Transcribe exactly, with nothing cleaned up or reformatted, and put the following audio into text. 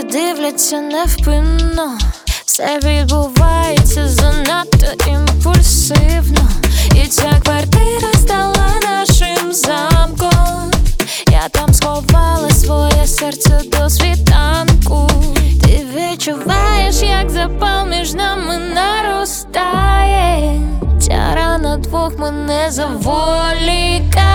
дивляться невпинно, все відбувається занадто імпульсивно. І ця квартира стала нашим замком. Я там сховала своє серце до світанку. Ти відчуваєш, як запал між нами наростає. Ця рана двох мене заволікає.